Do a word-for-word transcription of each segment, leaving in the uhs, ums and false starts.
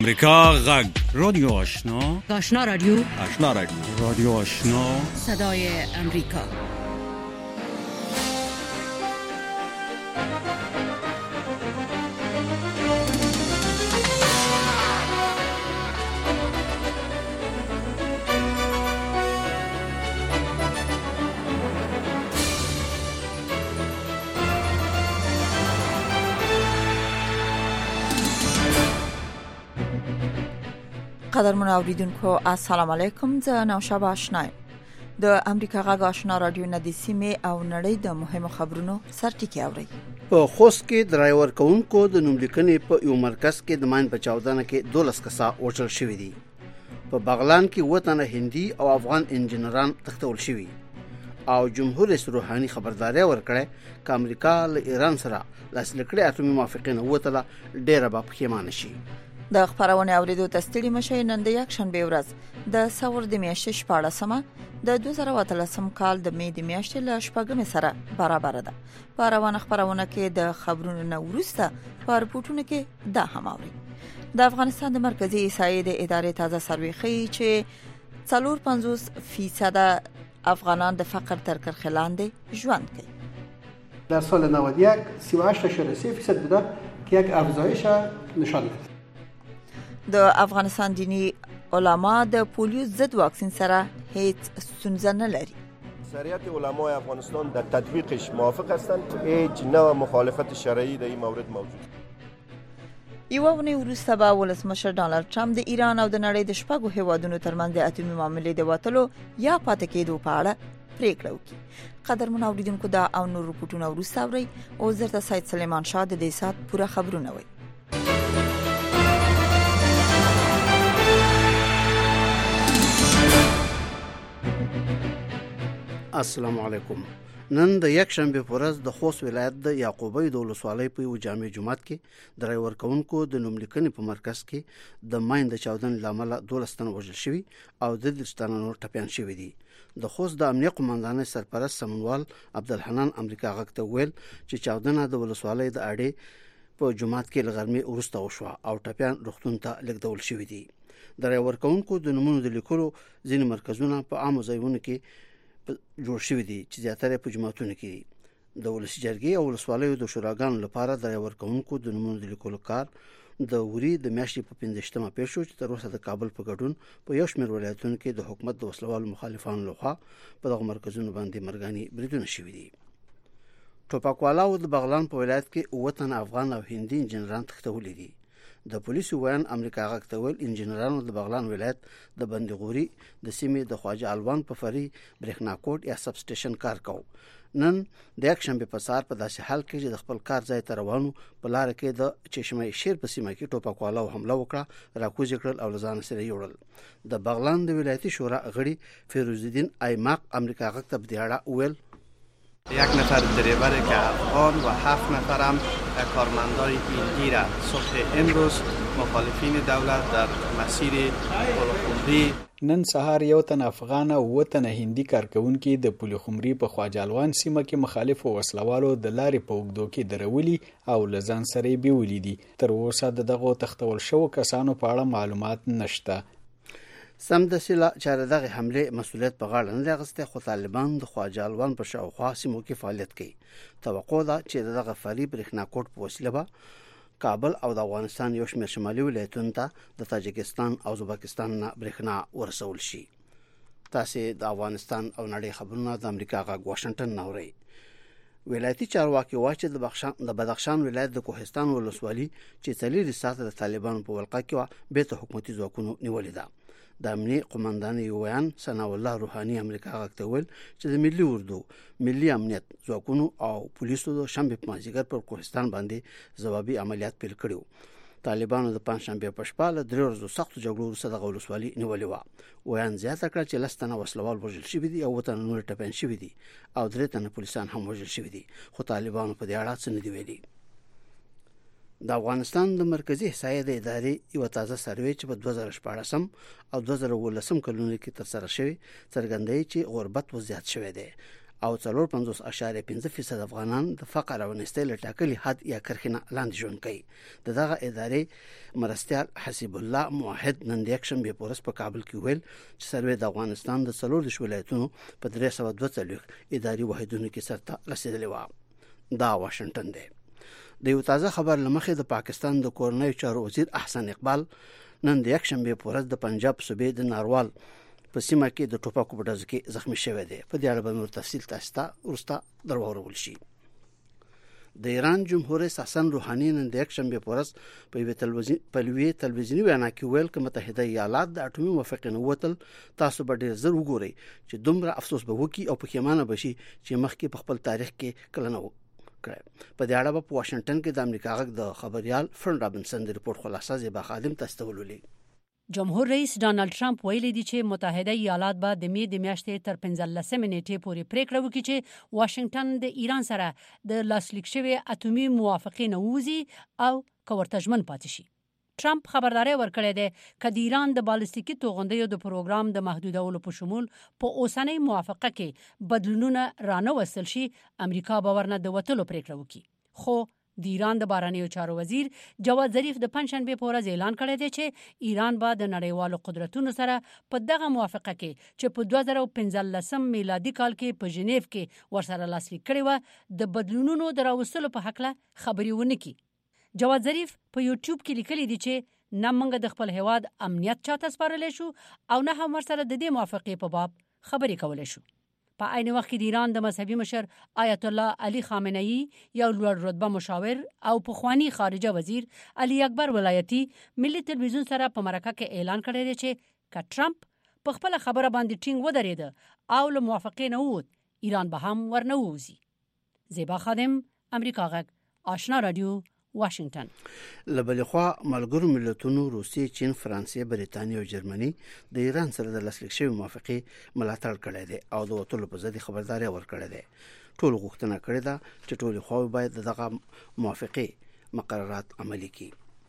امریکا غږ رادیو آشنا آشنا رادیو آشنا رادیو رادیو آشنا صدای امریکا. قدرمن اوریدونکو السلام علیکم. زه نوشابه آشنایم. د امریکا غږ آشنا رادیو نه د سیمې او نړۍ د مهمو خبرونو سرټکی اوري. په خوست کې ډرایور کوونکو د نوملیکنې په یو مرکز کې د ماین بچاودنه کې دولس کسا وژل شوي دي. په بغلان کې وطن هندي او افغان انجنیران تختول شوي او جمهور رئیس روحاني خبرداري ورکړه چې امریکا له ایران سره لاسلیکړې اټومي موافقه وټله ډېر به پښیمانه شي. د خبرونه اوریدو تستړي مشه نن د یک شنبه ورځ د څلور د میاشتې شپاړسمه د دوه زره اتلسم کال د می د میاشتې له شپږمې سره برابر ده. په روانه خبرونه کې د خبرونو نه وروسته په رپورټونو کې دا هم اوري. د افغانستان د مرکزی احصایې د ادارې تازه سروې ښیي چې څلور پنځوس فیصد افغانان د فقر تر کرښې لاندې ژوند کوي. در سال نود و یک سی و هشت ممیز سه فیصد بوده که یک افزایش نشان میده. د افغانستان دینی علما د پولیو ضد واکسین سره هیڅ ستونزه نه لري. اکثریت علمای افغانستان در تطبیقش موافق هستند. هیچ نوع مخالفت شرعی در این مورد موجود. یوه ونې وروسته به ولسمشر ډانلډ ټرمپ د ایران او د نړۍ د شپږو هیوادونو ترمنځ د اټومي معاملې د وټلو یا پاتې کېدو په اړه پریکړه وکړي. قدرمن اوریدونکو دا او نور رپورټونه وروسته اورئ. او زه د سید سلیمان شاه د دې سات پوره خبرونه وایي. السلام علیکم. نن د یک شنبه په ورځ د خوست ولایت د یعقوبی د ولسوالۍ په یو جامع جومات کې ډرایور کوونکو د نوملیکنې په مرکز کې د ماین د چاودنې لامل دولس تنه وژل شوي او د دېرش تنه نور ټپیان شوي دي. د خوست د امنیه قومندانۍ سرپرست سمنوال عبدالحنان امریکا غږ ته ویل چې چاودنه د ولسوالۍ د اډې په جومات کې لغرمې وروسته وشوه او ټپیان روغتون ته لیږدول شوي دي. ډرایور کوونکو د نومونو د لیکلو ځینې مرکزونه په عامو ځایونو کې جوړ شوی دي چې زیاتره په جماعتونو کې دي. د ولسی جرګې او ولسوالیو د شوراګانو لپاره د ډرایور کوونکو د نومونو د لیکلو کار د وري د میاشتې په پنځشتمه پیل شو چې تر اوسه د کابل په ګډون په یو شمېر ولایتونو کې د حکومت د وسلوالو مخالفانو لخوا په دغه مرکزونو باندې مرګاني بریدونه شوي دي. ټوپکوالاو د بغلان په ولایت کې اووه تنه افغان او هندي انجنیران تښتولي دي. د پولیسو ویان امریکا غږ ته ویل انجنیرانو د بغلان ولایت د بندغوري د سیمې د خواجه الوان په فری برېښنا کوټ یا سب سټیشن کار کوي. نن د یک شنبه په سهار په داسې حال کې چې د خپل کار ځای ته روانو په لار کې د چشمه شیر په سیمه کې ټوپکوالاو حمله وکړه، راکوز کړل او لزان سره یوړل. د بغلان د ولایتي شورا غړي فیروز الدین ایماق امریکا غږ ته بدیاړه ویل یک نفر دریور که افغان و هفت نفرم کارمندای هندی را صبح امروز مخالفین دولت در مسیر پلخمری نن سهار یو تن افغان او و تن هندي کارکونکي د پلخمری په خواجالوان سیمه کې مخالف وسلوالو د لارې په اوږدو کې درولي او لزان سره بیولې دي. تر اوسه دغه تختول شو کسانو په اړه معلومات نشته. سم د سیلا چې دغه حمله مسولیت په غاړه نه لغسته، خو طالبان د خواجالوان په شاوخوا سیمو کې فعالیت کوي. توقع ده چې دغه فری برېښنا کوټ په وسیله به کابل او د افغانستان یو شمېر شمالي ولایتونو ته د تاجکستان او ازبکستان نه برېښنا ورسول شي. تاسو د افغانستان او نړۍ خبرونه د امریکا غږ واشنگټن نه اورئ. ولایتي چارواکي وایي چې د بخشان د بدخشان ولایت د کوهستان ولسوالي چې څلور ساعته د طالبانو په ولقه کې به ته حکومتي ځواکونو نیولې ده. د امنیه قومندانۍ ویان ثنا الله روحاني امریکا غږ ته ویل چې د ملي اردو، ملي امنیت ځواکونو او پولیسو د شنبه په مازیګر پر کوهستان باندې ځوابي عملیات پیل کړو. طالبانو د پنځشنبه په شپه له درې ورځو سختو جګړو وروسته د ولسوالي نیولې و. ویان زیاته کړه چې لس تنه وسلوال وژل شوي دي او وطن نور ټپیان شوي دي او درې تنه پولیسان هم وژل شوي دي، خو طالبانو په دې اړه څه نه دی ویلي. د افغانستان د مرکزی احصایې د ادارې یو تازه سروې چې په دوه زره شپاړسم او دوه زره اوولسم کلونو کې ترسره شوی څرګندوي چې غربت وزیات شوی دی او څلور پنځوس اشاریه پنځه فیصد افغانان د فقر او نستیل ټاکلي حد یا کرخنه لاندې ژوند کوي. دغه ادارې مرستيال حسیب الله موحد نن د اکشن به پورس په کابل کې ویل چې سروې د افغانستان د څلور د ولایتونو په درې سوه دوه څلوېښت اداري واحدونو کې سرته رسیدلې و. دا واشنگټن دی. د یو تازه خبر لمخې د پاکستان د کورنۍ چارو وزیر احسان اقبال نن د اکشن به پورس د پنجاب صوبې د ناروال په سیمه کې د ټوپکو په ډزو کې زخمی شوی دی. په دې اړه به نور تفصیل تاسو ته ورسته درورول شي. د ایران جمهور رئیس حسن روحاني نن د اکشنبه پورس په یوه تلویزیون په لوی تلویزیوني وینا کې ویل چې متحده ایالات د اټومي موافقې نه وتل تاسو به ډیر زر وګورئ چې دومره افسوس به وکړي او پښیمانه بشي چې مخکې په خپل تاریخ کې کله نه کړی. په دې اړه په واشنگټن کې د امریکا غږ د خبريال فرن رابنسن د رپورت خلاصه زیبا خادم تاسو ته ولولي. جمهور رئیس ډانلډ ټرمپ ویلي دی چې متحده ایالات به د می د میاشتې تر پنځلسمې نیټې پورې پریکړه وکړي چې واشنگټن د ایران سره د لاسلیک شوی اټومي موافقې نه ووځي او کورتژمن پاتې شي. ټرمپ خبرداري ورکړې ده چې د ایران د بالستیکي توغندیو د پروګرام د محدودولو په شمول په اوسنۍ موافقه کې بدلونونه رانه وصل شي امریکا باور نه د وټلو پریکړه وکړي. خو د ایران د بهرنیو چارو وزیر جواد ظریف د پنځشنبه په ورځ اعلان کړی دی چې ایران به د نړیوالو قدرتونو سره په دغه موافقه کې چې په دوه زره پنځلسم میلادي کال کې په ژنیف کې ورسره لاسلیک کړی و د بدلونونو دراوستلو په حق له خبري ونه کړي. جواد ظریف په یوټیوب کې لیکلي دی چې نه موږ د خپل هواد امنیت چاته سپارلی شو او نه هم ورسره د دې موافقې په باب خبرې کولای شو. په عین وخت کې د ایران د مذهبي مشر آیت الله علي خامنه‌ای یو لوړ رتبه مشاور او پخوانی خارجه وزیر علي اکبر ولایتي ملي تلویزیون سره په مرکه کې اعلان کړی دی چې ک ټرمپ په خپل خبره باندې ټینګ ودرېد او له موافقې نه ووت ایران به هم ورنه ووځي. زیبا خادم امریکا غږ آشنا رادیو واشنگټن. لبلخوا ملګرو ملتونو روسیې، چین، فرانسې، بریتانیا او جرمني د ایران سره د لاسلیک شوی موافقې ملاتړ کړی دی او د وټولو په ضد خبرداري ورکړې ده. ټول غوښتنه کړې ده چې ټول خواوې باید دغه موافقې مقررات عملي کړي.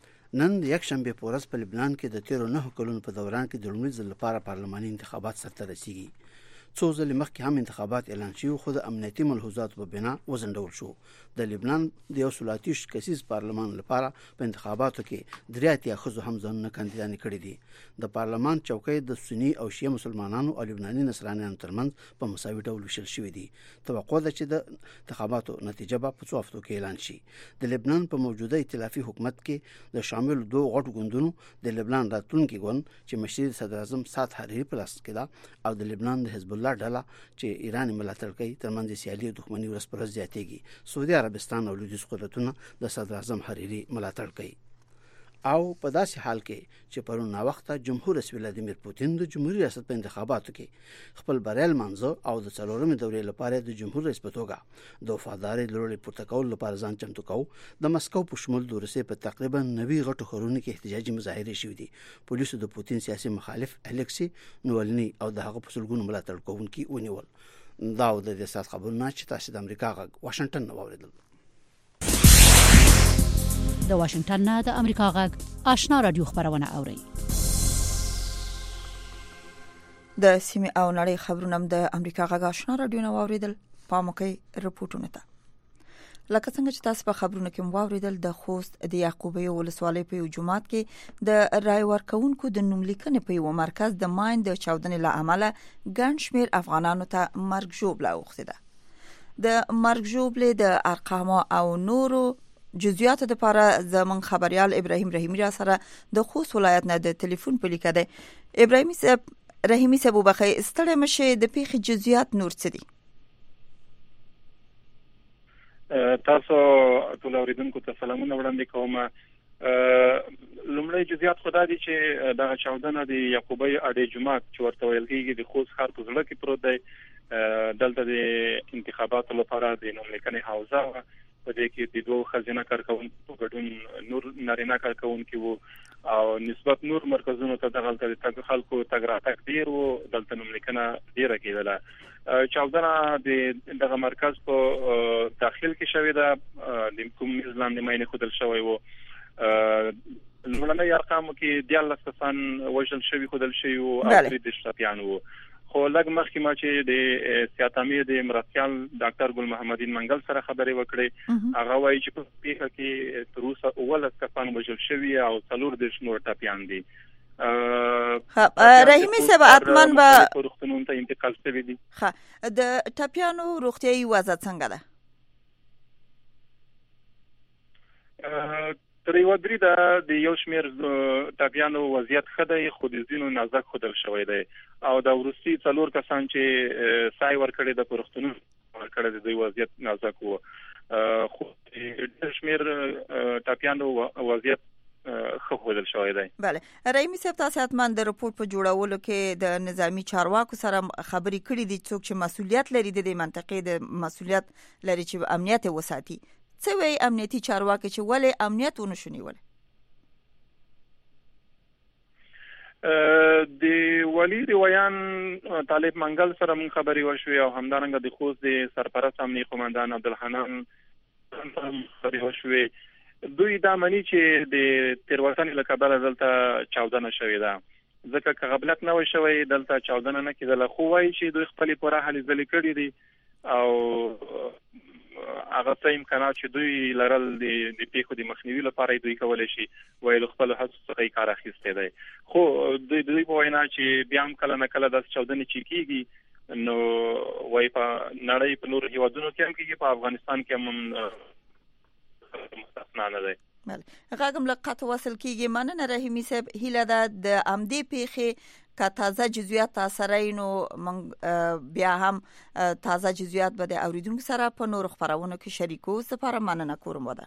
نن د یکشنبه په ورځ په لبنان کې د تیرو نه کلونو په دوران کې د لومړي ځل لپاره پارلماني انتخابات سرته رسیږي. څو ځلې مخکې هم انتخابات اعلان شوي خو د امنیتي ملحوظاتو په بنا وځنډول شو. د لبنان د یو سل اتیا کسیز پارلمان لپاره په انتخاباتو کې درې اتیا ښځو هم ځانونه کاندیدانې کړي دي. د پارلمان چوکۍ د سني او شیعه مسلمانانو او لبناني نصرانیانو ترمنځ په مساوي ډول ویشل شوې دي. توقع ده چې د انتخاباتو نتیجه به په څو هفتو کې اعلان شي. د لبنان په موجوده ائتلافي حکومت کې د شامل دوه غټو ګوندونو د لبنان راتلونکي ګوند چې مشر صدر اعظم سعد حریری په لاس کې ده او د لبنان د حزب الله ډله چې ایران ملاتړ کوي ترمنځ سیالي او دښمني ورځ پر ورځ زیاتېږي. سعودي عربستان او لویدیځ قدرتونه د صدر اعظم حریری ملاتړ کوي. او په داسې حال کې چې پرون نا وخته جمهور رئیس ولادیمیر پوتین د جمهوریت ریاست په انتخاباتو کې خپل بریال منځو او د څلورمې دورې لپاره د جمهور رئیس په توګه د وفادارۍ لوري پورته کول لپاره ځان چمتو کوي. د مسکو په شمول د روسیې په تقریبا نوي غټو ښارونو کې احتجاجي مظاهرې شوې دي. پولیسو د پوتین سیاسي مخالف الکسي نوولني او د هغه په سلګونو ملاتړ کوونکي ونیول. دا د دې سات خبرونه چې تاسو د امریکا غږ واشنگټن نو اوریدل. د واشنگټن نه د امریکا غږ آشنا رادیو خبرونه اوري. د سیمه او نړۍ خبرونه د امریکا غږ آشنا رادیو نو اوریدل. پاموکي رپورټونه ته لکه څنګه چې تاسو په خبرونو کې مو اوریدل د خوست د یعقوبیه ولسوالۍ په جمعات کې د رای ورکونکو د نوملیکنې په یو مرکز د ماین د چاودنې له امله ګڼ شمېر افغانانو ته مرګ ژوبله اوښتې ده. د مرګ ژوبلې د ارقام او نورو جزئیاتو لپاره زمون خبريال ابراهيم رحیمی را سره د خوست ولایت نه د ټلیفون په لیکه ده. ابراهیمي صاحب رحیمی صاحب وبخې ستړی مشه د پیښې جزئیات نور څه دي؟ تاسو ټول اوریدونکو ته سلامونه وړاندې کوم. لومړی جزئیات خدای دي چې د چاودنه د یعقوبیه اډې جمعات چې ورته ویل کېږي د خوست ښار په ځړه کې پروت دی. دلته د انتخاباتو لپاره د نوملیکنې حوزه په دې کې د دوه خزینه کارکونکو ګډون نور نارینه کارکونکو وو او نسبت نور مرکزونو ته دغه د خلکو تګراتک ډیر وو. دلته نوملیکنه ډیره کېدله. چاودنه د دغه مرکز په داخل کې شوې ده. د کوم ځلان د ماینه خودل شوی وو. لومړنۍ ارقام کې دیارلس کسان وژل شوي خودل شوی او اخري د شپيان وو. خو لږ مخکې ما چې د سیاتامي د مرستيال ډاکټر ګل محمدین منګل سره خبرې وکړې هغه وایي چې په پیښه کې تر اوسه اول کسان وژل شوي او څلور د شنو ټاپیان دي رحیمي صاحب اتمن به روغتونونو ته انتقال شوی دي. ها د ټاپیانو روغتيایي وضع څنګه ده؟ تر یو درې د یو شمیر ټاپیانو وضعیت ښه دی خو د ځینو نازک ښودل شوی دی او د وروستي څلور کسان چې سای ورکړي د روغتونونو ورکړي د دوی وضعیت نازک وو خو د شمیر ټاپیانو وضعیت خو ښودل شوی دی. بله رحیمي صاحب تاسو اتمن د رپورت په جوړولو کې د نظامی چارواکو سره خبرې کړې دي څوک چې مسؤلیت لري د منطقې د مسؤلیت لري چې امنیت وساتي. څه وی امنیتي چارواکي چې ولې امنیت ونشو نیول؟ د ولی روایان طالب منګل سره مون خبري وشوي او همدارنګه د خوست د سرپرست امنیتي قومندان عبدالحنان خبري وشوي. دوی دا مني چې د تیروتنې له کبله دلته چاودنه شوې ده ځکه که غفلت نه وي شوی دلته چاودنه نه کېدله خو وایي چې دوی خپلې پوره هلې ځلې کړي دي او هغه څه امکانات چې دوی لرل د پیښو د مخنیوي لپاره دوی کولی شي وایي له خپلو هڅو څخه یې کار اخیستی دی خو دوی دوی په وینا چې بیا هم کله نه کله داسې چاودنې چې کېږي نو وایي په نړۍ په نورو هېوادونو کې هم کېږي په افغانستان کې هم مستثنا نه دی. بله غاګم لقط وصل کیږي. مننه رحیمي صاحب. هیله ده د امدې پیښې که تازه جزئیات تاسره نو بیا هم تازه جزئیات به د اوریدونکو سره په نور خبرونو کې شریکو. سپاره مننه کوم ودا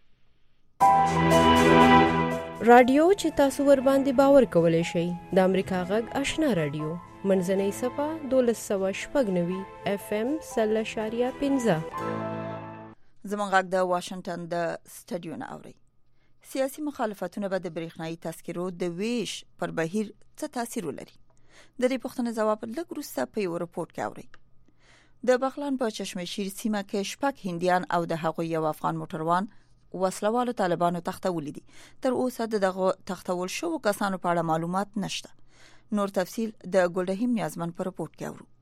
رادیو چې تاسو ور باندې باور کولای شئ د امریکا غږ آشنا رادیو منځنۍ صفه دولس سوه شپږ نوي اف ام سل اشاریه پنځه. زمونږ غږ د واشنگټن د سټډیو نه اوري. سیاسي مخالفتونه به د برېښنايي تذکرو د ویش پر بهیر څه تاثیر ولري؟ د دې پوښتنې ځواب لږ وروسته په یو رپورت کې اوري. د بغلان په چشمه شیر سیمه کې شپږ هندیان او د هغوی یو افغان موټروان وسلوالو طالبانو تختولي دي. تر اوسه دغه تختول شو کسانو په اړه معلومات نشته. نور تفصیل د ګلرحیم نیازمن په رپورت کې اورو.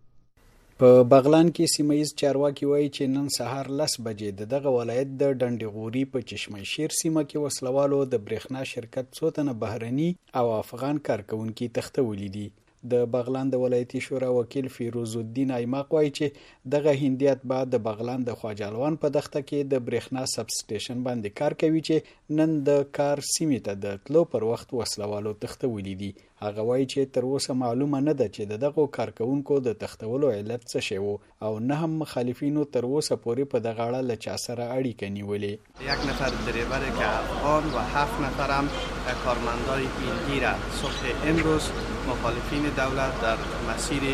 په بغلان کې سیمایي چارواکي وایي چې نن سهار لس بجې د دغه ولایت د ډنډغوري په چشمه شیر سیمه کې وسلوالو د برېښنا شرکت څو تنه بهرني او افغان کارکونکي تختولي دي. د بغلان د ولایتي شورا وکیل فیروز الدین ایماق وایي چې دغه هندیات بعد د بغلان د خواجالوان په دښته کې د برېښنا سب سټیشن باندې کار کوي چې نن د کار سیمې ته د تلو پر وخت وسلوالو تختولي دي. هغه وایي چې تر اوسه معلومه نه ده چې دغه کارکونکو د تختولو علت څه شی وو او نه هم مخالفینو تر اوسه پورې په دغه اړه له چا سره اړیکه نیولې. یک نفر دریور که افغان و هفت نفر هم کارمندای هندی را صبح امروز مخالفین دولت در مسیر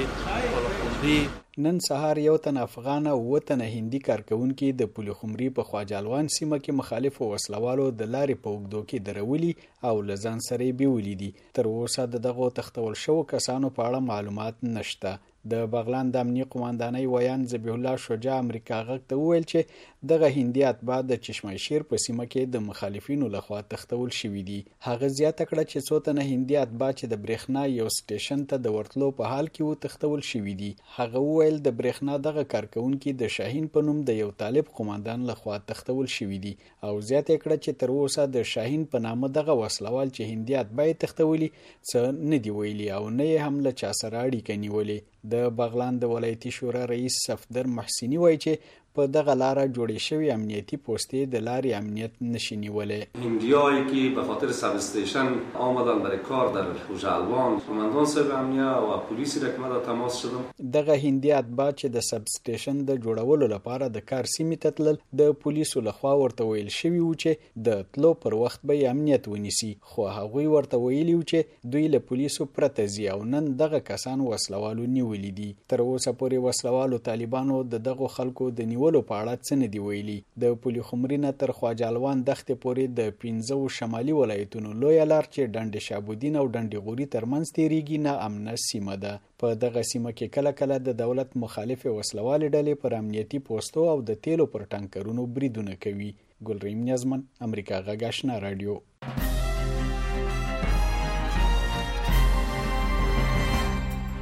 پلخمری نن سهار یو تن افغان او وطن هندي کارکونکي د پلخمری په خواجالوان سیمه کې مخالف وسلوالو د لارې په اوږدو کې درولي او لزان سره بیولي دي. تر اوسه دغه تختول شو کسانو په اړه معلومات نشته. د بغلان د امنیتي قومندانۍ ویان ذبیح الله شجاع امریکا غږ ته وویل چې دغه هندیات بعد د چشمه شیر په سیمه کې د مخالفینو لخوا تختول شوي دي. هغه زیاته کړه چې څو تنه هندیات بعد چې د برېښنا یو سټیشن ته د ورتلو په حال کې و تختول شوي دي. هغه وویل د برېښنا دغه کارکونکي د شاهین په نوم د یو طالب قومندان لخوا تختول شوي دي او زیاته کړه چې تر اوسه د شاهین په نامه دغه وسلوال چې هندیات باید تختولي څه نه دی ویلي او نه هم له چا سره اړیکه نیولې. د بغلان د ولایتي شورا رئیس صفدر محسنی وایي چې په دغه لاره جوړې شوی امنیتي پوستې د لارې امنیت نشي نیولای. هندیایی که به خاطر سب استیشن آمدن برای کار در خوجالوان قماندان صاحب امنیه و پلیس را که ما تماس شدم دغه هندیات بعد چې د سب استیشن د جوړولو لپاره د کار سیمې ته تلل د پولیسو لخوا ورته ویل شوی و چې د تلو پر وخت به امنیت ونیسي خو هغوی ورته ویلي و چې دوی له پولیسو پرته ځي او نن دغه کسان وسلوالو نیولي دي. تر اوسه پورې وسلوالو طالبانو د دغه خلکو د نیولو په اړه څه نه دی ویلي. د پلخمري نه تر خواجالوان دښتې پورې د پنځو شمالي ولایتونو لویه لار چې ډنډ شابودین او ډنډغوري ترمنځ تیریږي نه امنه سیمه ده. په دغه سیمه کې کله کله د دولت مخالف وسلوالې ډلې پر امنیتي پوستو او د تیلو پر ټانکرونو بریدونه کوي. ګلریم نیازمن امریکا غږ آشنا رادیو.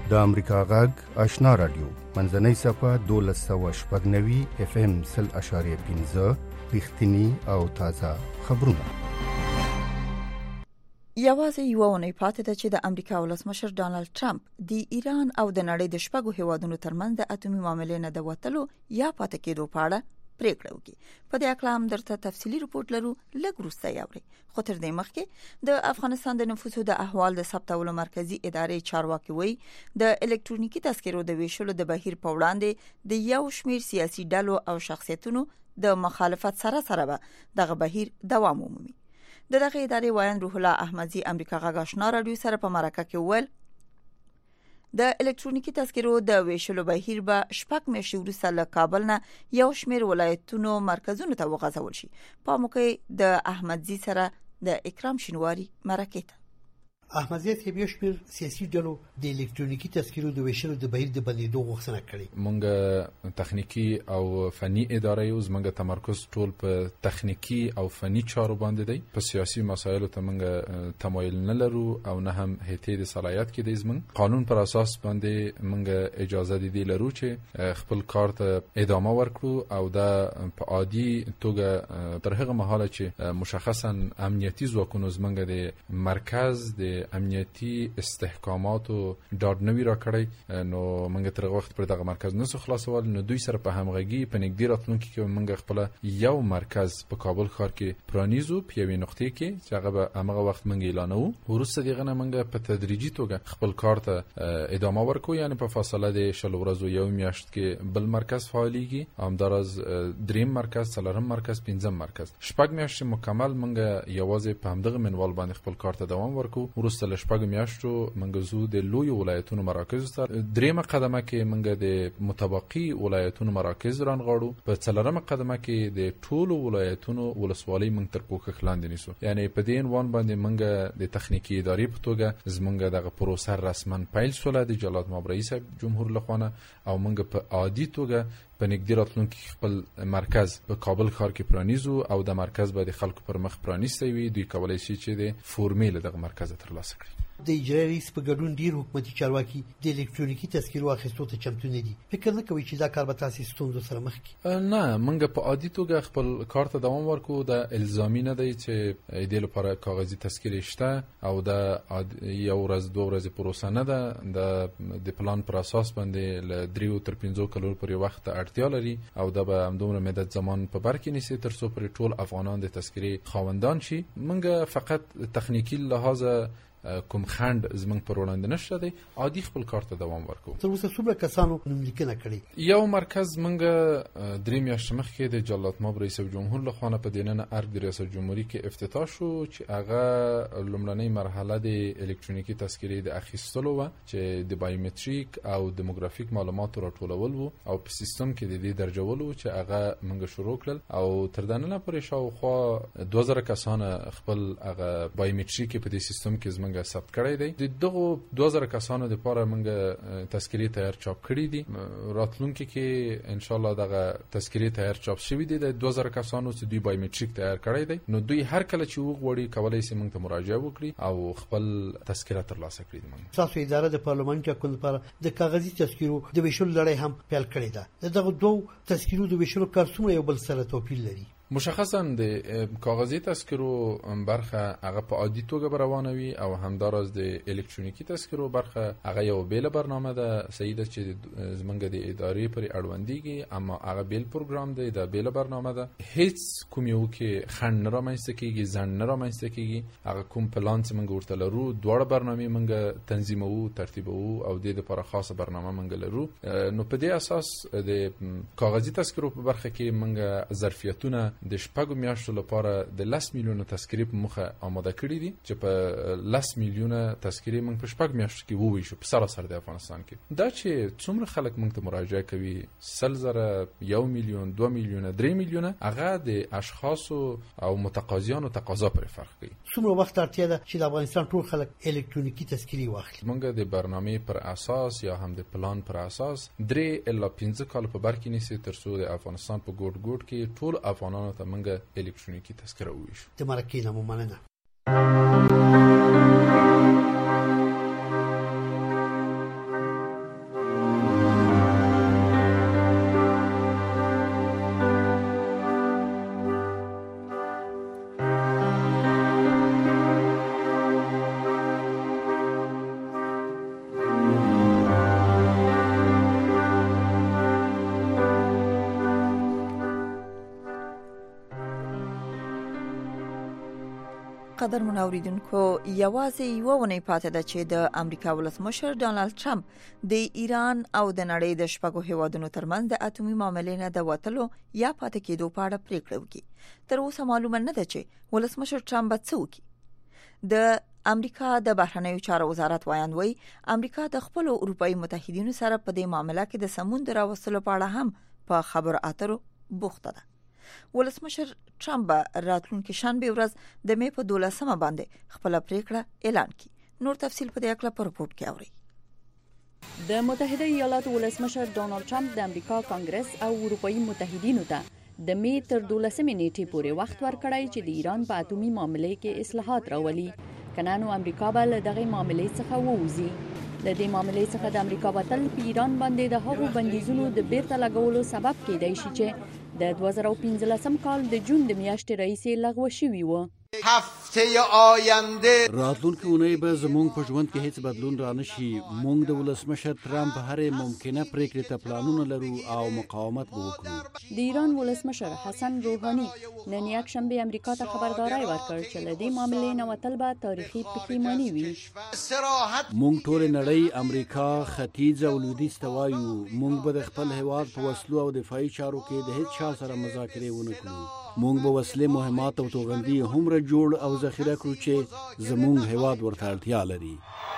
د امریکا غږ آشنا رادیو منځنۍ صفه دولس سوه شپږ نوي اف ام سل اشاریه پنځه رښتینی او تازه خبرونه. یوازې یو ونې پاتې ده چې د امریکا ولسمشر ډانلډ ټرمپ د ایران او د نړۍ د شپږو هیوادونو ترمنځ د اټومي معاملې نه د وټلو یا پاتې کېدو په اړه پریکړه وکړي. په دې اړه هم درته تفصیلی رپورت لرو، لږ وروسته یاوري. خو تر دې مخکې د افغانستان د نفوسو د احوال د ثبتولو مرکزی ادارې چارواکي وایي د الکترونیکي تذکرو د ویشلو د بهیر په وړاندې د یو شمېر سیاسي ډلو او شخصیتونو د مخالفت سره سره به دغه بهیر دوام ومومي. د دغه ادارې وایي روح الله احمدزي امریکا غږ آشنا رادیو سره په مرکه کې وویل د الکترونیکي تذکرو د ویشلو بهیر به شپږ میاشتې وروسته له کابل نه یو شمېر ولایتونو مرکزونو ته وغځول شي. په موقع د احمدزي سره د اکرام شینواری مرکه ته احمدزي ته یو شمېر سیاسي ډلو د الکترونیکي تذکرو د ویشلو د بهیر د بندېدو غوښتنه کړې. مونږ تخنیکی او فني ادارې یو زمونږ تمرکز ټول په تخنیکی او فني چارو باندې دی. په سیاسي مسایلو ته مونږ تمایل نه لرو او نه هم هیته د صلاحیت کې دی. زمونږ قانون پر اساس باندې مونږ اجازه دی لرو چې خپل کار ته ادامه ورکړو او دا په عادي توګه تر هغه مهاله چې مشخصا امنیتي ځواکونو زمونږ د مرکز د امنیتي استحکاماتو ډاډ نوی را کړی، نو موږ تر وخت پر دغه مرکز نه سو خلاصول. نو دوی سره په همغږي په نږدې راتلونکي کې موږ خپل یو مرکز په کابل ښار کې پرانیزو په یوې نقطې کې چې هغه به هغه وخت موږ اعلانو. ورسته دغه نه موږ په تدریجي توګه خپل کار ته ادامه ورکو، یعنی په فاصله د شل ورځو یو میاشت کې بل مرکز فعالیږي، همدارز دریم مرکز، څلورم مرکز، پنځم مرکز. شپږ میاشتې مکمل موږ یوازې په همدغه منوال باندې خپل کار ته دوام ورکو. ورسته له شپږ میاشتو موږ زو د لوی ولایتونو مراکز ته، دریمه قدمه کې موږ د متبقي ولایتونو مراکز رانغاړو، په څلورمه قدمه کې د ټولو ولایتونو ولسوالۍ موږ تر پوښښ لاندې نیسو. یعنی په دې عنوان باندې موږ د تخنیکی ادارې په توګه زموږ دغه پروسه رسما پیل شوله د جلال ماب رئیس جمهور لخوا، او موږ په عادي توګه په نږدې راتلونکي خپل مرکز په کابل ښار کې پرانیزو او د مرکز به د خلکو پر مخ پرانیستی وي. دوی کولای شي چې د فورمیل دغه مرکز ترلاسه کړي. د اجرایي رئیس په ګډون ډیر حکومتي چارواکي د الکترونیکي تذکرو اخیستو ته چمتو نه دي. فکر نه کوي چې دا کار به تاسو ستونزو سره مخ کړي؟ نه، موږ په عادي توګه خپل کار ته دوام ورکو. دا الزامي نه دی چې د لپاره کاغذي تذکره شته او دا یو ورځ دوه ورځې پروسه نه ده. د پلان پر اساس باندې ل دریو تر پنځو کلونو پورې وخت اړتیا لري او دا به همدومره مدت زمان په بر کې نیسي تر څو پر ټول افغانان د تذکرې خاوندان شي. موږ فقط تخنیکی لحاظه کوم خند زمنګ پر وړاندې نشته دی، عادي خپل کار ته دوام ورکو. تر اوسه څومره کسانو نوملیکنه کړې؟ یو مرکز موږ درې میاشتې مخکې د جلال ماب رئیس جمهور لخوا په دیننه ارګ د ریاست جمهوریت کې افتتاح شو چې هغه لومړنۍ مرحله د الکترونیکي تذکرې د اخیستلو و چې د بایومټریک او دیموګرافیک معلوماتو راټولول وو او په سیستم کې د دې درجولو چې هغه موږ شروع کړل او تر دننه پورې شاوخوا دوه زره کسان خپل هغه بایومټریک په دې سیستم کې زموږ ثبت کړی دی. د دغه دوه زره کسانو لپاره موږ تذکرې تیار چاپ کړی دي. راتلونکي کې ان شاء الله دغه تذکرې تیار چاپ شوی دي د دوه زره کسانو چې دوی بایومټریک تیار کړی دی. نو دوی هر کله چې وغوړي کولای شي موږ ته مراجعه وکړي او خپل تذکره ترلاسه کړي. تاسو اداره د پارلمان ټاکنو لپاره د کاغذي تذکرو د ویشلو لړۍ هم پیل کړې ده. دغه دوه تذکرو د ویشلو کار څومره یو بل سره توپیر لري؟ مشخصا د کاغذي تذکرو برخه هغه په عادي توګه روانه وي او همدارس د الکترونیکي تذکرو برخه هغه یو بیل برنامه ده سیده چې زمونږ د ادارې پر اړوندېږي، اما هغه بیل پروګرام دی، د بیل برنامه ده. هیڅ کوم یو کې خنډ نه رامنځته کیږي، ځنډ نه رامنځته کیږي. هغه کوم پلان چې موږ ورته لرو دواړه برنامې موږ تنظیموو، ترتیبوو او د دې لپاره خاصه برنامه موږ لرو. نو په دې اساس د کاغذي تذکرو په برخه کې موږ ظرفیتونه د شپږو میاشتو لپاره د لس میلیونه تذکرې په مخه آماده کړي دي چې په لس میلیونه تذکرې موږ په شپږ میاشتو کې وویشو په سراسر د افغانستان کې. دا چې څومره خلک موږ ته مراجعه کوي، سل زره، یو میلیون، دوه میلیونه، درې میلیونه، هغه د اشخاصو او متقاضیانو تقاضا پر فرق کوي. څومره وخت اړتیا ده چې د افغانستان ټول خلک الکترونیکي تذکرې واخلي؟ موږ د برنامې پر اساس یا هم د پلان پر اساس درې الا پنځه کال په بر کې نیسي تر څو د افغانستان په ګوټ ګوټ کې ټول افغانانو ته موږ الکترونیکي تذکره وویشو. د مرکې نه مننه. قدرمن اوریدونکو یوازې یو ونې پاتې ده چې د امریکا ولسمشر ډانلډ ټرمپ د ایران او د نړۍ د شپږو هیوادونو ترمنځ د اټومي معاملې نه د وټلو یا پاتې کېدو په اړه پریکړه وکړي. تر اوسه معلومه نه ده چې ولسمشر ټرمپ به څه وکړي. د امریکا د بهرنیو چارو وزارت وایي وایي امریکا د خپل اروپאי متحدینو سره په دې معاملې کې د سمون راوستلو په اړه هم په خبرو اترو بوخته ده. ولسمشر ټرمپ راتلونکي شنبه ورځ د می په دولسمه باندې خپل پریکړه اعلان کړي. نور تفصيل په دې اړه په رپورت کې اورئ. د متحده ایالاتو ولسمشر ډونالد ټرمپ د امریکا کانګرس او اروپאי متحدینو ته د می تر دولسمې نیټې پورې وخت ورکړی چې د ایران په اټومي معاملې کې اصلاحات راولي. کنه نو امریکا به له دغه معاملې څخه ووځي. د دې معاملې څخه د امریکا وتل په ایران باندې د هغو بندیزونو د بیرته لګولو سبب کېدای شي چې د دوه زره پنځلسم کال د جون د میاشتې رئیس لغوه شوی و. هفته آینده راتلونکي اونۍ به زموږ په ژوند کې هیڅ بدلون را نشي. موږ د ولسمشر ټرمپ هرې ممکنه پریکړې ته پلانونه لرو او مقاومت به وکړو. د ایران ولسمشر حسن روحاني نن یک شنبه امریکا ته خبرداري ورکړ چې له دې معاملې نه وتل به تاریخي پښیماني وي. موږ ټول نړۍ امریکا ختیځ او لویدیځ ته وایو موږ به د خپل هیواد په وسلو او دفاعي چارو کې د هیڅ چا سره مذاکرې ونه کړو. موږ به وسلې مهمات او توغندي هم جوړ او ذخیره کړو چې زموږ هیواد ورته اړتیا لري.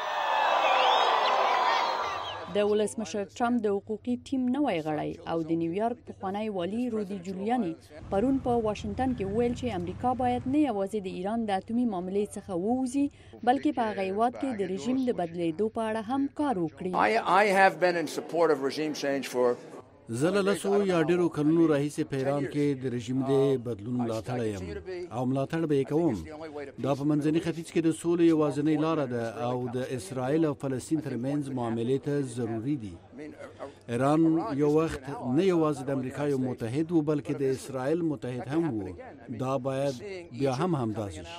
د ولسمشر ټرمپ د حقوقي ټیم نوی غړی او د نیویارک پخوانی والی رودي جولیاني پرون په واشنگټن کې ویل چې امریکا باید نه یوازې د ایران د اټومي معاملې څخه ووځي بلکې په هغه هیواد کې د رژیم د بدلیدو په اړه هم کار وکړي. I have been in support of regime change for زه له لسو یا ډیرو کلونو راهیسې په ایران کې د رژیم د بدلون ملاتړی یم او ملاتړ به یې کوم. دا په منځني ختیځ کې د سولې یوازینۍ لاره ده او د اسرائیل او فلسطین ترمنځ معاملې ته ضروري دي. ایران یو وخت نه یوازې د امریکا یو متحد و بلکې د اسرائیل متحد هم و. دا باید بیا هم همداسې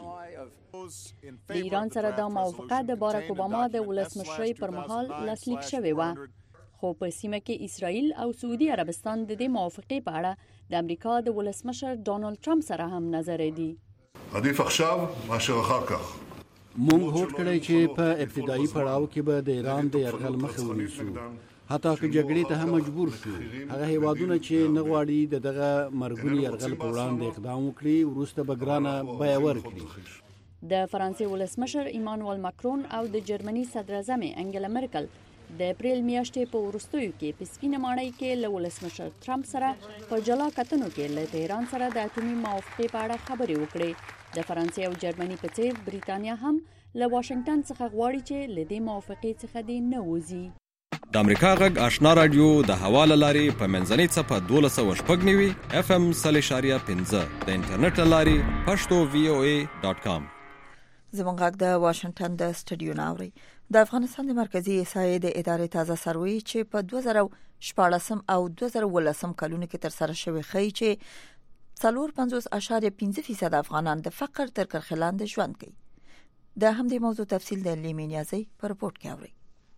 شي. د ایران سره دا موافقه د باراک اوباما د ولسمشرۍ پر مهال لاسلیک شوې وه. خو په سیمه کې اسرائیل او سعودي عربستان د دې موافقې په اړه د امریکا د ولسمشر ډونالد ټرمپ سره هم نظر دي. عدیف اخشاب ماشر اخر کخ مونږ هوډ کړی چې په ابتدایي پړاو کې به د ایران د یرغل مخه ونیسو. حتی که جګړې ته هم مجبور شو. هغه هیوادونه چې نه غواړي د دغه مرګوني یرغل په وړاندې اقدام وکړي وروسته به ګرانه بیه ورکړي. د فرانسې ولسمشر ایمانوئل ماکرون او د جرمني صدر اعظم انګلا مرکل د اپریل میاشتې په وروستیو کې په سپینه ماڼۍ کې له ولسمشر ټرمپ سره په جلا کتنو کې له تهران سره د اټومي موافقې په اړه خبرې وکړې. د فرانسې او جرمني په څیر بریتانیا هم له واشنگټن څخه غواړي چې له دې موافقې څخه دې نه وځي. د امریکا غږ آشنا رادیو د هوا له لارې په منځنۍ څپه دولس سوه شپږ نوي اف ام سل اشاریه پنځه د انټرنیټ له لارې پښتو وی او ای ډاټ کام. زموږ غږ د واشنگټن د سټډیو ناوري. د افغانستان د مرکزی احصایې د ادارې تازه سروي چې په دوه زره شپاړسم او دوه زره ولسم کلونو کې تر سره شوی ښیي چې څلور پنځوس اعشاریه پنځه فیصد افغانان د فقر تر کرښې لاندې ژوند کوي. د همدې موضوع تفصیل د لیمینیازي په رپورت کې اوري.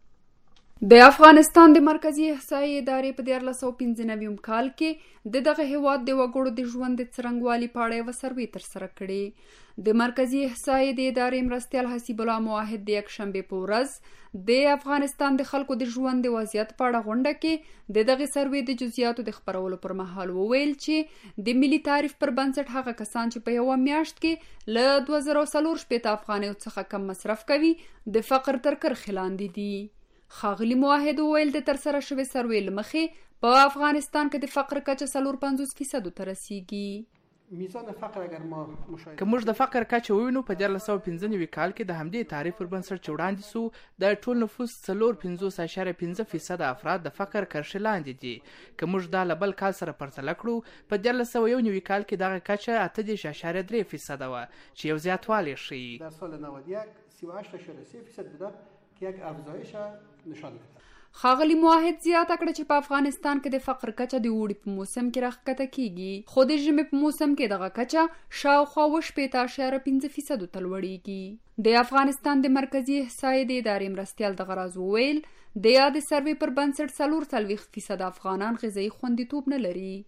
د افغانستان د مرکزی احصایې ادارې په دیارلس سوه پنځه نوي کال کې د دغه هیواد د وګړو د ژوند د څرنګوالي په اړه یو سروي تر سره کړی. د مرکزی احصایې د ادارې مرستیال حسیب الله موحد د یک شنبه په ورځ د افغانستان د خلکو د ژوند د وضعیت په اړه غونډه کې د دغه سروي د جزئیاتو د خبرولو پر مهال وویل چې د ملي تعریف پر بنسټ هغه کسان چې په یو میاشت کې له دوه زره څلور شپږ افغانیو څخه کم مصرف کوي د فقر تر کرښې لاندې دي. خاغلی موحد ویل د تر سره شوی سروي لمخې په افغانستان کې د فقر کچه څلور پنځوس فیصد ته رسیږي. میزان فقر اگر ما مشاهده که موږ د فقر کچه ووینو په دیارلس سوه پنځه نوي کال کې د همدې تعریف پر بنسټ چې وړاندې سو د ټول نفوس څلور پنځوس اعشاریه پنځه فیصد افراد د فقر کرښې لاندې دي. که موږ دا له بل کال سره پرتله کړو په دیارلس سوه یو نوي کال کې دغه کچه اته دېرش اعشاریه درې فیصد وه چې یو زیاتوالی ښیي. در سال نود و یک سی و هشت اعشاریه سه فیصد بوده که یک افزایش نشان میده. خاغلی موحد زیاته کړه چې په افغانستان کې د فقر کچه د اوړي په موسم کې راښکته کیږي خو د ژمي په موسم کې دغه کچه شاوخوا اووه شپېته اعشاریه پنځه فیصد ته لوړیږي. د افغانستان د مرکزی احصایې د ادارې مرستیال دغه راز وویل د یاد سروي پر بنسټ څلور څلوېښت فیصد افغانان غذایي خوندیتوب نه لري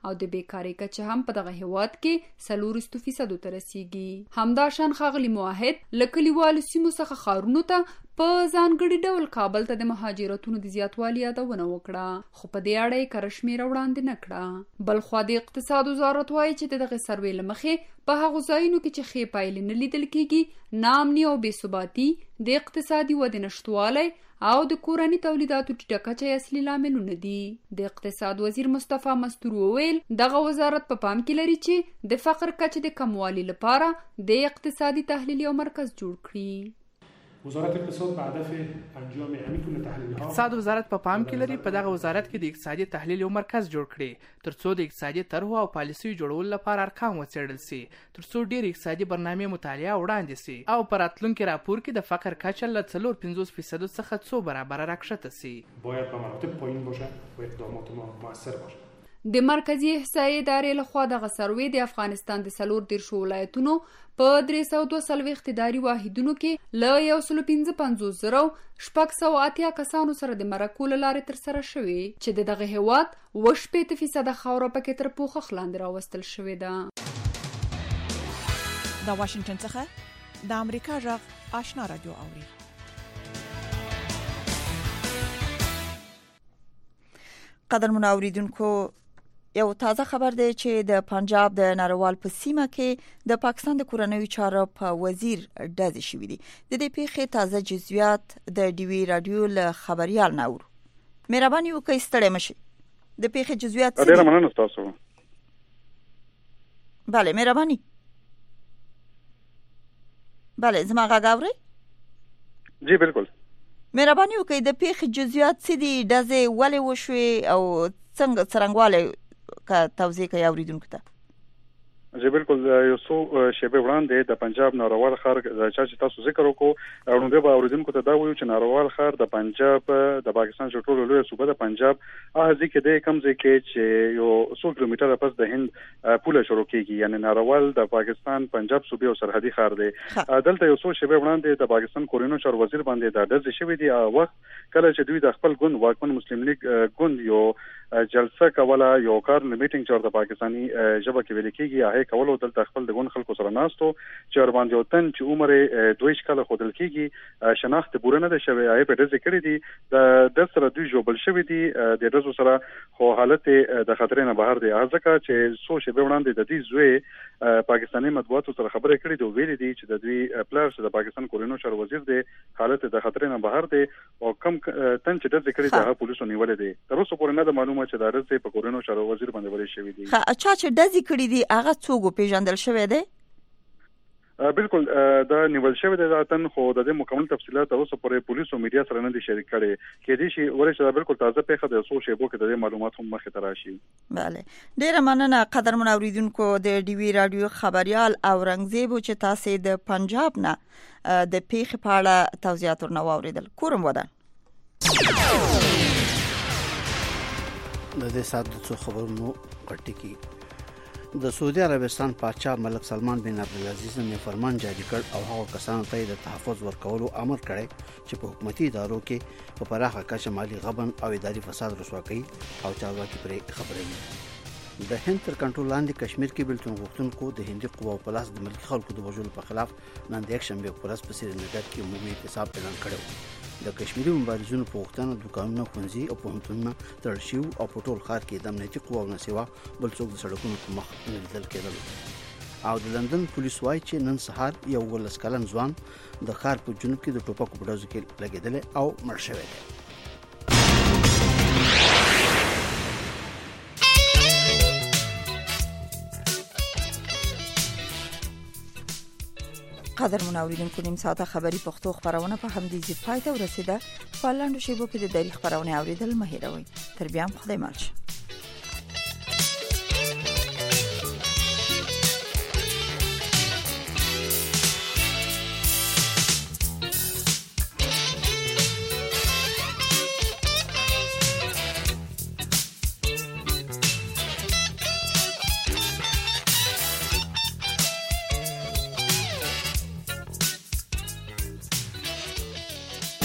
او د بیکاری کچه هم په دغه هیواد کې څلور فیصد ته رسیږي. همداشان ښاغلي موحد له کلیوالو سیمو څخه ښارونو ته په ځانګړي ډول کابل ته د مهاجرتونو د زیاتوالي یادونه وکړه، خو په دې اړه یې کره شمېره وړاندې نه کړه. بلخوا د اقتصاد وزارت وایي چې د دغه سروې له مخې په هغو ځایونو کې چې ښې پایلې نه لیدل کېږي ناامني او بې ثباتي، د اقتصادي ودې نشتوالی او د کورني تولیداتو ټیټه کچه یې اصلي لاملونه دي. د اقتصاد وزیر مصطفی مستور وویل دغه وزارت په پام کې لري چې د فقر کچې د کموالي لپاره د اقتصادي تحلیل یو مرکز جوړ کړي. وزارت اقتصاد به هدف انجام همین گونه تحلیل‌ها اقتصاد وزارت په پام کې لري په دغه وزارت کې د اقتصادي تحلیل یو مرکز جوړ کړي ترڅو د اقتصادي طرحو او پالیسیو جوړولو لپاره ارقام وڅېړل سي، ترڅو ډېر اقتصادي برنامې مطالعه وړاندې سي او په راتلونکي راپور کې د فقر کچه له څلور پنځوس فیصدو څخه څو برابره راکښته سي. باید به مراتب پایین باشد و اقدامات ما مؤثر باشد. د مرکزی احصایې ادارې لخوا دغه سروې د افغانستان د څلور دېرشو ولایتونو په درې سوه دوه څلوېښت اداري واحدونو کې له یو سل پنځه پنځوس زره شپږ سوه اتیا کسانو سره د مرکو له لارې ترسره شوې چې د دغه هیواد اووه شپېته فیصده خاوره پکې تر پوښښ لاندې راوستل شوې ده. د واشنګټن څخه د امریکا غږ آشنا رادیو اوري. قدرمن اوریدونکو، یو تازه خبر دی چې د پنجاب د ناروال په سیمه کې د پاکستان د کورنیو چارو په وزیر ډزې شوې دي. د دې پیښې تازه جزئیات د ډي وی رادیو له خبريال ناور. مهرباني وکړئ ستړي مشي. د پیښې جزئیات څه دي؟ ډېر مننه تاسو. bale مهرباني. bale زما غږ اورئ؟ جی بالکل. مهرباني وکړئ د پیښې جزئیات څه دي؟ ډزې ولې وشوې او څنګه څرنګواله کا توضیح کوي اوریدونکو ته؟ جی بالکل. یو څو شیبې وړاندې د پنجاب ناروال ښار د چا چې تاسو ذکر وکړو اړوندې به اوریدونکو ته دا وایو چې ناروال ښار د پنجاب د پاکستان چې ټولو لوی صوبه د پنجاب هغه ځکه د کم ځای کې چې یو څو کیلومتره پس د هند پوله شروع کیږي، یعنی ناروال د پاکستان پنجاب صوبې او سرحدي ښار دی. دلته یو څو شیبې وړاندې د پاکستان کورنیو چارو وزیر باندې د ډزې شوې دي. هغه وخت کله چې دوی د خپل ګوند واکمن مسلم لیگ ګوند یو جلسه کوله، یو کار میټینګ چې د پاکستاني ژبه کې ویل کېږي هغه کولو دلته خپل د ګوند خلکو سره ناستو چې ور باندې وطن چې عمر دویش کاله خودل کېږي شناخت پوره نه ده شوی. هغه په دې کړی دي د د سره دوی جوړل شوی دي د دزو سره خو حالت د خطر نه بهر دی. ځکه چې سو شی به وړاندې د دې زوی پاکستاني مطبوعاتو سره خبرې کړې دي، ویل دي چې د دوی پلار د پاکستان کورنیو چارو وزیر دی حالت د خطر نه بهر دی او کم تن چې د ذکر دی هغه پولیسو نیولې دي. تر اوسه پورې نه د معلومه چې د رسې په کورنیو چارو وزیر باندې ولې شوی دي. ها اچھا چې دزي کړی دي هغه څوک پیژندل شوی دی؟ بالکل دا نیول شوی دی ځاتن، خو د دې مکمل تفصيلات اوسه پورې پولیس او میډیا سره نه دي شریک کړي. کې دي شي ورته دا بالکل تازه پیښه د څو شیبو کې د دې معلومات هم مخې ته راشي. bale ډیره مننه قدرمن اوریدونکو. د ډي وی رادیو خبريال اورنګزیب چې تاسو د پنجاب نه د پیښې په اړه توضیحات ورنو اوریدل. کورم ودا د دې سات د څو خبرونو غټی کی د سعودي عربستان پادشاه ملک سلمان بن عبدالعزیز نن فرمان جاری کړ او هغه کسانو ته د تحفظ ورکولو امر کړی چې په حکومتي ادارو کې په پراخه کچه مالی غبن او اداري فساد رسوا کوي او چارواکي پرې خبرې دي. د هند تر کنټرول لاندې کشمیر کې بلتون غوښتونکو د هندي قواو په لاس د ملکی خلکو د وژلو په خلاف نن د یک شنبه پر ورځ په سرینګر کې عمومي احتساب اعلان کړو. د کشمیری مبارزونو په وختونو دکانونه، ښوونځي او پوهنتونونه تړل شوي او په ټول ښار کې د امنیتي قواو نه سوا بل څوک د سړکونو په مخ نه لیدل کېدل. او د لندن پولیس وایي چې نن سهار یو ولس کلن ځوان د ښار په جنوب کې د ټوپکو په ډزو کې لګېدلی او مړ شوی دی. قدرمن اوریدونکو، نیم ساعته خبری پښتو خبرونه په همدې ځای پای ته ورسیده. په لاندو شیبو کې د دایري خبرونه اوریدل مه هیروئ. تر بیا هم خدای مل شه.